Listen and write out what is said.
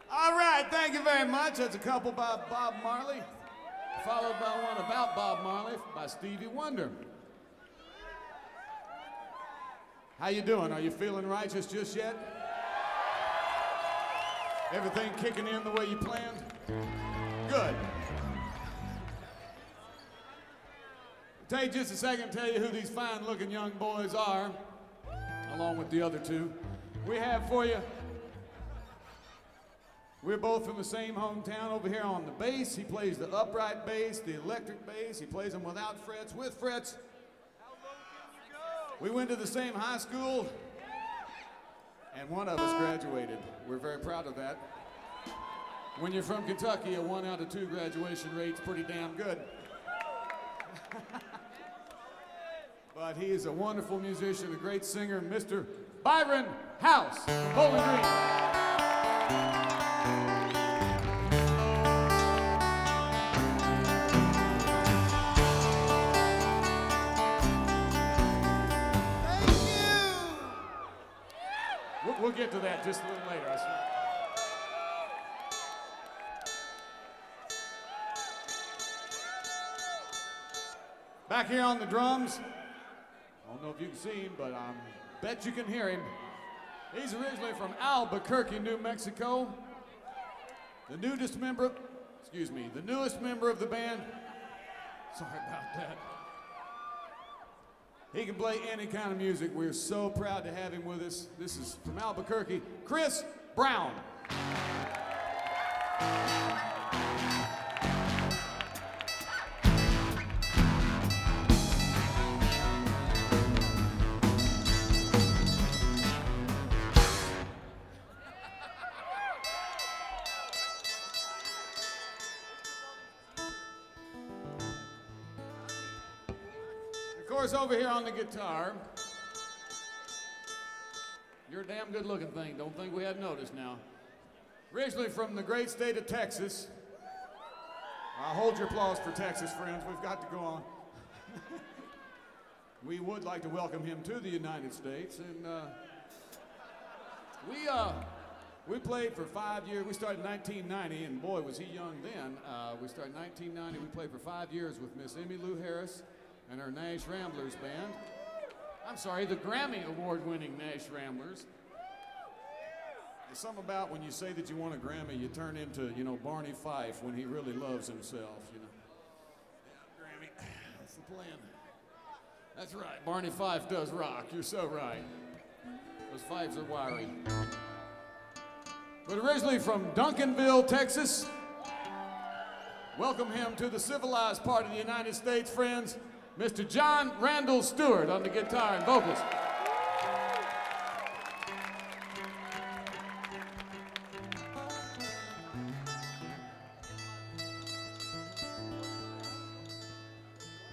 All right, thank you very much. That's a couple by Bob Marley, followed by one about Bob Marley by Stevie Wonder. How you doing? Are you feeling righteous just yet? Everything kicking in the way you planned? Good. I'll take just a second to tell you who these fine-looking young boys are, along with the other two. We have for you, we're both from the same hometown. Over here on the bass, he plays the upright bass, the electric bass. He plays them without frets, with frets. How low can you go? We went to the same high school, and one of us graduated. We're very proud of that. When you're from Kentucky, a 1 out of 2 graduation rate's pretty damn good. But he is a wonderful musician, a great singer, Mr. Byron House from Bowling Green. We'll get to that just a little later, I see. Back here on the drums, I don't know if you can see him, but I bet you can hear him. He's originally from Albuquerque, New Mexico. The newest member of the band. Sorry about that. He can play any kind of music. We're so proud to have him with us. This is from Albuquerque, Chris Brown. Of course, over here on the guitar, you're a damn good-looking thing. Don't think we hadn't noticed now. Originally from the great state of Texas. Hold your applause for Texas, friends. We've got to go on. We would like to welcome him to the United States, and we played for 5 years. We started in 1990, and boy, was he young then. We started in 1990. We played for 5 years with Miss Emmylou Harris and our Nash Ramblers band. I'm sorry, the Grammy Award-winning Nash Ramblers. There's something about when you say that you want a Grammy, you turn into, Barney Fife when he really loves himself, Yeah, Grammy, that's the plan. That's right, Barney Fife does rock. You're so right. Those Fifes are wiry. But originally from Duncanville, Texas, welcome him to the civilized part of the United States, friends. Mr. John Randall Stewart on the guitar and vocals.